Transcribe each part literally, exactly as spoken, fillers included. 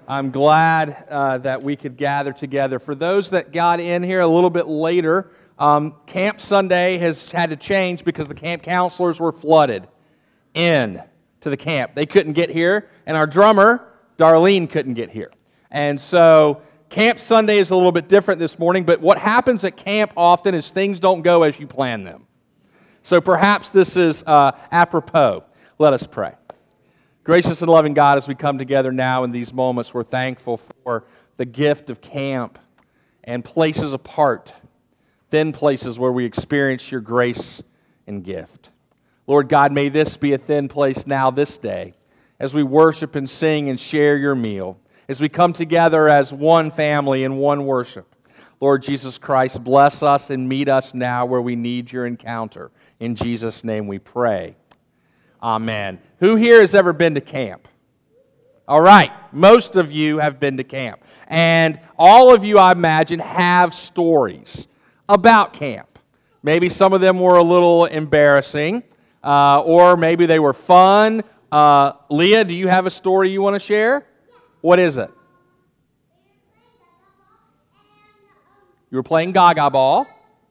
I'm glad uh, that we could gather together. For those that got in here a little bit later, um, Camp Sunday has had to change because the camp counselors were flooded in to the camp. They couldn't get here, and our drummer, Darlene, couldn't get here. And so Camp Sunday is a little bit different this morning, but what happens at camp often is things don't go as you plan them. So perhaps this is uh, apropos. Let us pray. Gracious and loving God, as we come together now in these moments, we're thankful for the gift of camp and places apart, thin places where we experience your grace and gift. Lord God, may this be a thin place now this day as we worship and sing and share your meal, as we come together as one family in one worship. Lord Jesus Christ, bless us and meet us now where we need your encounter. In Jesus' name we pray. Amen. Who here has ever been to camp? All right, most of you have been to camp. And all of you, I imagine, have stories about camp. Maybe some of them were a little embarrassing, uh, or maybe they were fun. Uh, Leah, do you have a story you want to share? What is it? You were playing Gaga ball.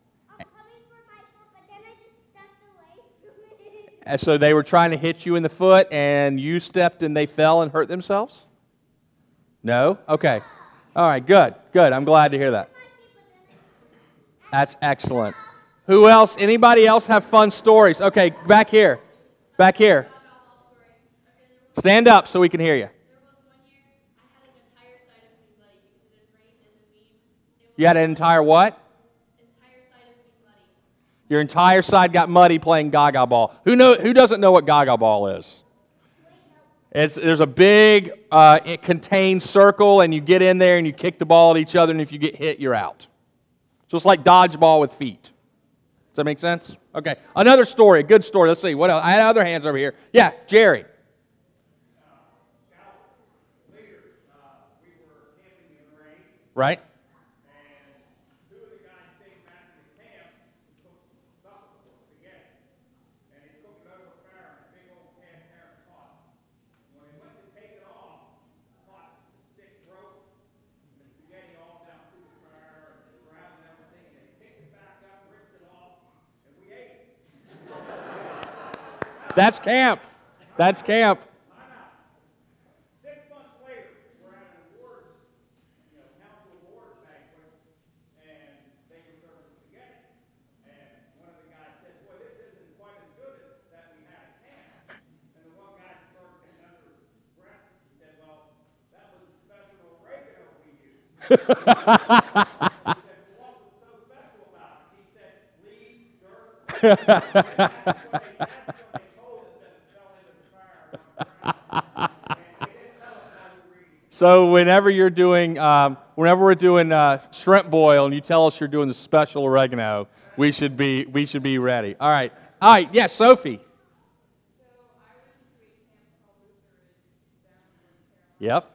And so they were trying to hit you in the foot, and you stepped and they fell and hurt themselves? No? Okay. All right, good, good. I'm glad to hear that. That's excellent. Who else? Anybody else have fun stories? Okay, back here. Back here. Stand up so we can hear you. You had an entire what? Your entire side got muddy playing Gaga ball. Who know? Who doesn't know what Gaga ball is? It's there's a big uh, it contained circle, and you get in there and you kick the ball at each other, and if you get hit, you're out. So it's like dodgeball with feet. Does that make sense? Okay. Another story, a good story. Let's see. What else? I had other hands over here. Yeah, Jerry. Right? That's camp. That's camp. Six months later, we're at an awards, you know, council awards banquet, and they were serving spaghetti. And one of the guys said, "Boy, this isn't quite as good as that we had at camp." And the one guy started getting under his breath. He said, "Well, that was a special oregano we used." He said, "What was so special about it?" He said, "Leaves, dirt." So whenever you're doing, um, whenever we're doing uh, shrimp boil, and you tell us you're doing the special oregano, we should be we should be ready. All right, all right. Yes, yeah, Sophie. Yep.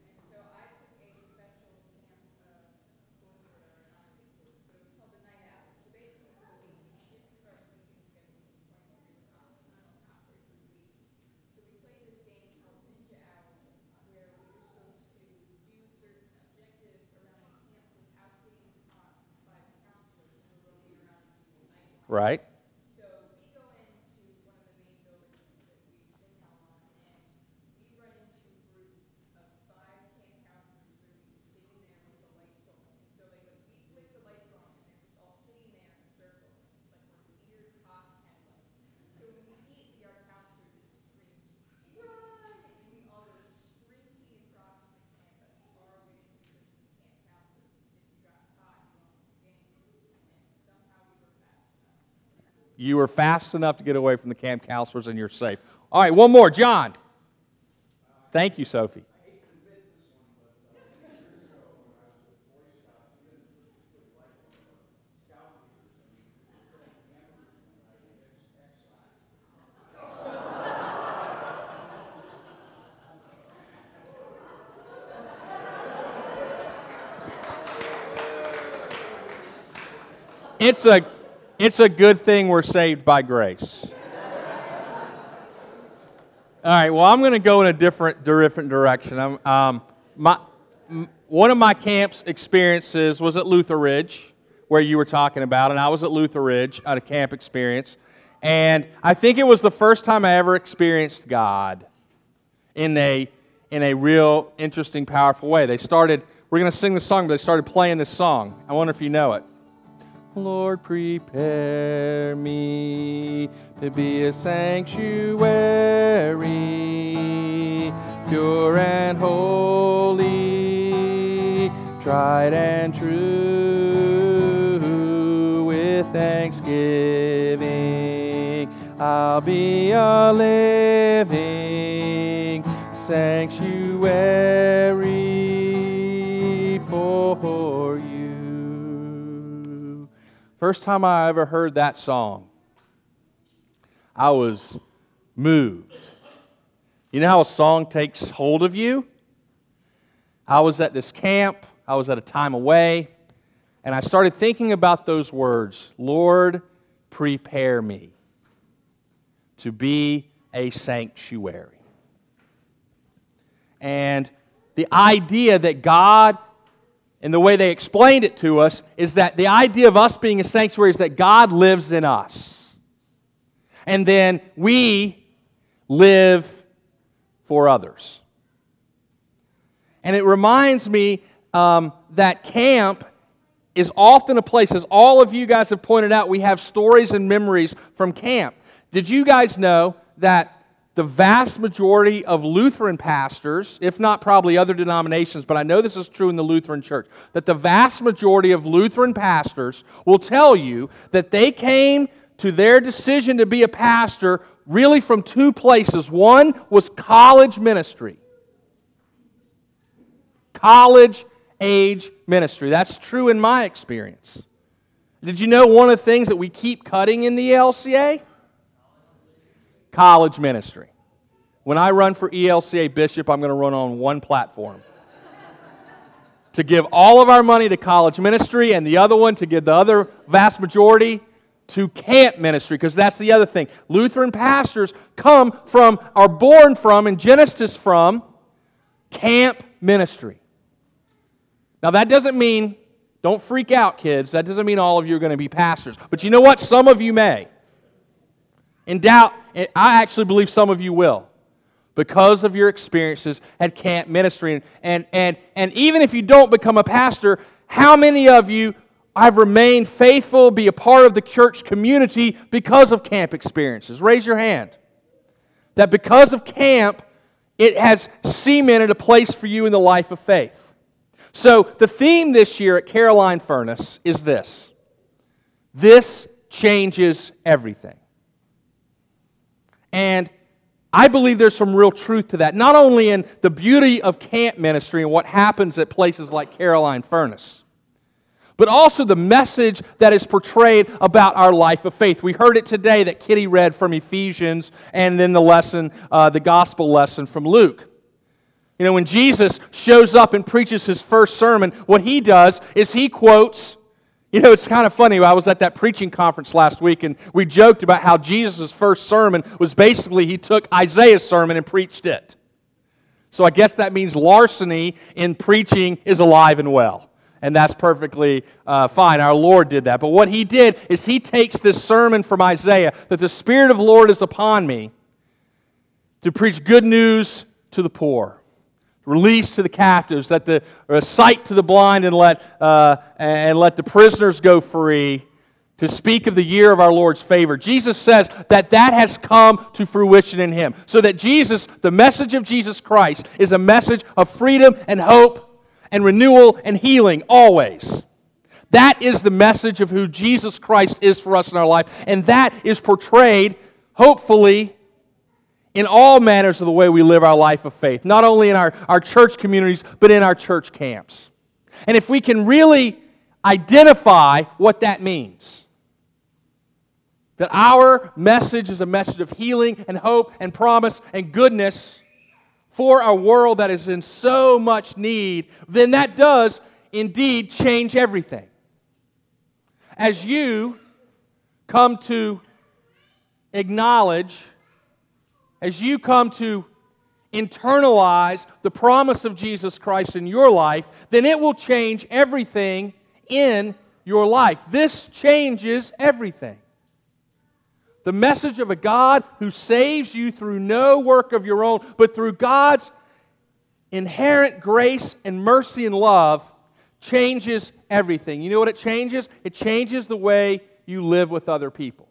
Right. So we go into one of the main buildings that we sing out on, and we run into a group of five camp counselors that are sitting there with the lights on. So they like, we flick the lights on, and they're just all sitting there in a circle. It's like we're weird hot candle. So when we eat, the our counselor just screams, "Run!" And we all go sprinting across the campus, far away from the camp counselors. If you got caught, you lost the game. And somehow we were fast. You were fast enough to get away from the camp counselors, and you're safe. All right, one more. John. Thank you, Sophie. It's a It's a good thing we're saved by grace. All right, well, I'm going to go in a different different direction. I'm, um, my, m- one of my camp's experiences was at Luther Ridge, where you were talking about, and I was at Luther Ridge at a camp experience, and I think it was the first time I ever experienced God in a in a real interesting, powerful way. They started, we're going to sing the song, but they started playing this song. I wonder if you know it. Lord, prepare me to be a sanctuary, pure and holy, tried and true, with thanksgiving. I'll be a living sanctuary for you. First time I ever heard that song, I was moved. You know how a song takes hold of you? I was at this camp, I was at a time away, and I started thinking about those words, Lord, prepare me to be a sanctuary. And the idea that God, and the way they explained it to us, is that the idea of us being a sanctuary is that God lives in us. And then we live for others. And it reminds me um, that camp is often a place, as all of you guys have pointed out, we have stories and memories from camp. Did you guys know that the vast majority of Lutheran pastors, if not probably other denominations, but I know this is true in the Lutheran Church, that the vast majority of Lutheran pastors will tell you that they came to their decision to be a pastor really from two places. One was college ministry. College age ministry. That's true in my experience. Did you know one of the things that we keep cutting in the E L C A? College ministry. When I run for E L C A bishop, I'm going to run on one platform. To give all of our money to college ministry, and the other one to give the other vast majority to camp ministry, because that's the other thing. Lutheran pastors come from, are born from, and Genesis from, camp ministry. Now that doesn't mean, don't freak out, kids, that doesn't mean all of you are going to be pastors. But you know what? Some of you may. In doubt, I actually believe some of you will, because of your experiences at camp ministry. And, and, and, and even if you don't become a pastor, how many of you have remained faithful, be a part of the church community because of camp experiences? Raise your hand. That because of camp, it has cemented a place for you in the life of faith. So the theme this year at Caroline Furnace is this. This changes everything. And I believe there's some real truth to that, not only in the beauty of camp ministry and what happens at places like Caroline Furnace, but also the message that is portrayed about our life of faith. We heard it today that Kitty read from Ephesians, and then the lesson, uh, the gospel lesson from Luke. You know, when Jesus shows up and preaches his first sermon, what he does is he quotes. You know, it's kind of funny. I was at that preaching conference last week, and we joked about how Jesus' first sermon was basically he took Isaiah's sermon and preached it. So I guess that means larceny in preaching is alive and well. And that's perfectly uh, fine. Our Lord did that. But what he did is he takes this sermon from Isaiah, that the Spirit of the Lord is upon me to preach good news to the poor, release to the captives, that the or sight to the blind, and let uh, and let the prisoners go free, to speak of the year of our Lord's favor. Jesus says that that has come to fruition in him. So that Jesus, the message of Jesus Christ, is a message of freedom and hope and renewal and healing always. That is the message of who Jesus Christ is for us in our life, and that is portrayed, hopefully, in all manners of the way we live our life of faith, not only in our, our church communities, but in our church camps. And if we can really identify what that means, that our message is a message of healing and hope and promise and goodness for a world that is in so much need, then that does indeed change everything. As you come to acknowledge, as you come to internalize the promise of Jesus Christ in your life, then it will change everything in your life. This changes everything. The message of a God who saves you through no work of your own, but through God's inherent grace and mercy and love changes everything. You know what it changes? It changes the way you live with other people.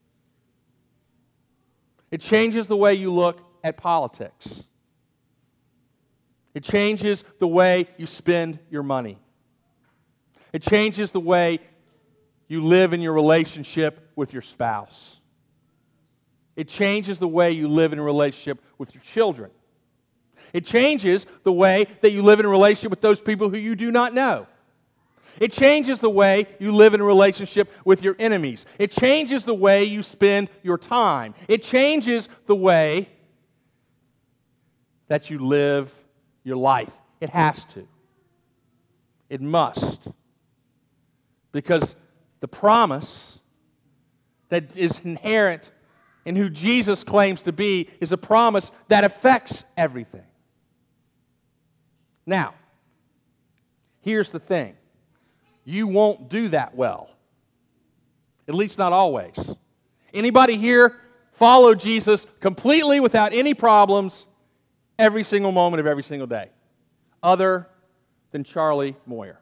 It changes the way you look at politics. It changes the way you spend your money. It changes the way you live in your relationship with your spouse. It changes the way you live in a relationship with your children. It changes the way that you live in a relationship with those people who you do not know. It changes the way you live in a relationship with your enemies. It changes the way you spend your time. It changes the way that you live your life. It has to. It must. Because the promise that is inherent in who Jesus claims to be is a promise that affects everything. Now, here's the thing. You won't do that well. At least not always. Anybody here follow Jesus completely without any problems every single moment of every single day? Other than Charlie Moyer.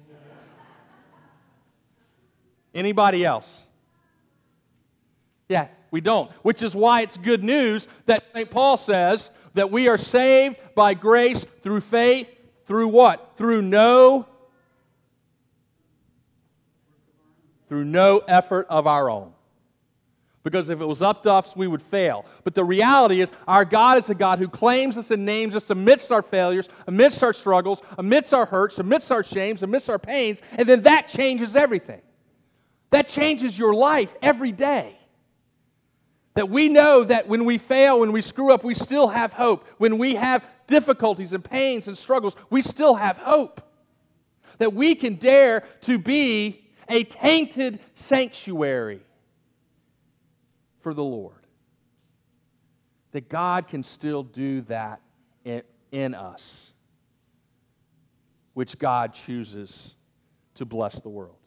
Anybody else? Yeah, we don't. Which is why it's good news that Saint Paul says that we are saved by grace through faith, through what? Through no through no effort of our own. Because if it was up to us, we would fail. But the reality is, our God is a God who claims us and names us amidst our failures, amidst our struggles, amidst our hurts, amidst our shames, amidst our pains, and then that changes everything. That changes your life every day. That we know that when we fail, when we screw up, we still have hope. When we have difficulties and pains and struggles, we still have hope. That we can dare to be a tainted sanctuary for the Lord. That God can still do that in, in us, which God chooses to bless the world.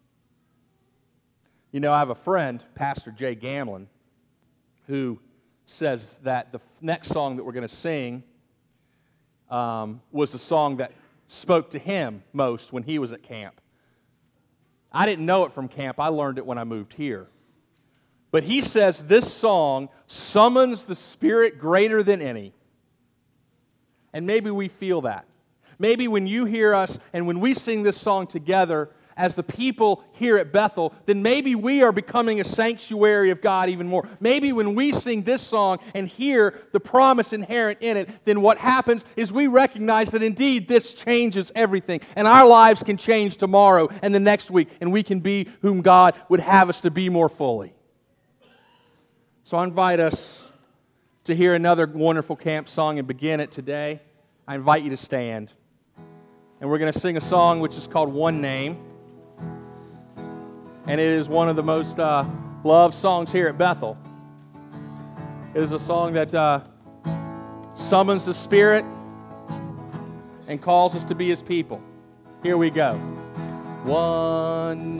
You know, I have a friend, Pastor Jay Gamlin, who says that the next song that we're going to sing um, was the song that spoke to him most when he was at camp. I didn't know it from camp. I learned it when I moved here. But he says this song summons the Spirit greater than any. And maybe we feel that. Maybe when you hear us and when we sing this song together as the people here at Bethel, then maybe we are becoming a sanctuary of God even more. Maybe when we sing this song and hear the promise inherent in it, then what happens is we recognize that indeed this changes everything. And our lives can change tomorrow and the next week, and we can be whom God would have us to be more fully. So I invite us to hear another wonderful camp song and begin it today. I invite you to stand. And we're going to sing a song which is called One Name. And it is one of the most uh, loved songs here at Bethel. It is a song that uh, summons the Spirit and calls us to be His people. Here we go. One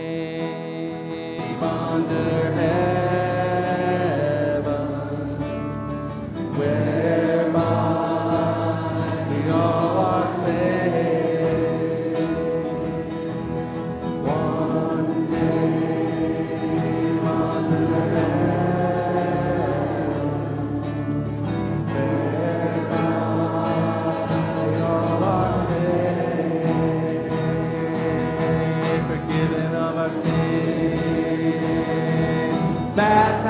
name under heaven, whereby we all are saved. Baptized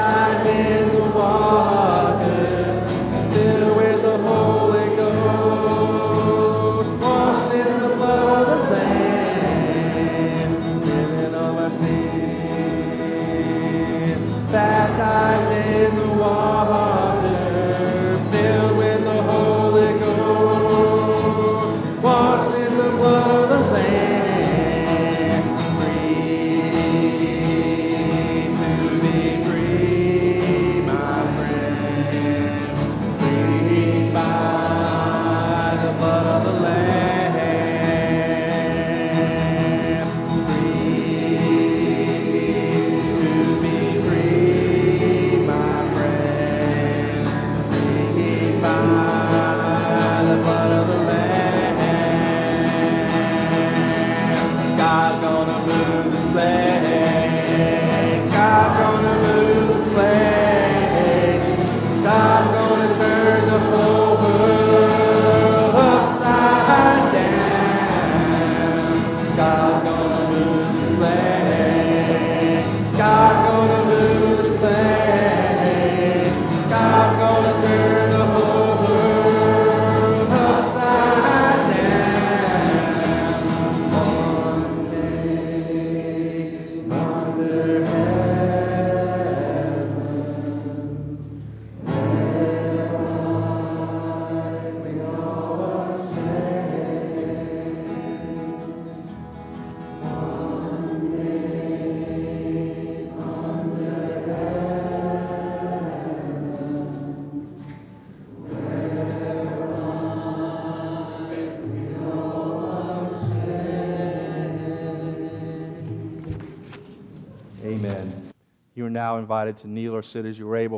Amen. You are now invited to kneel or sit as you are able.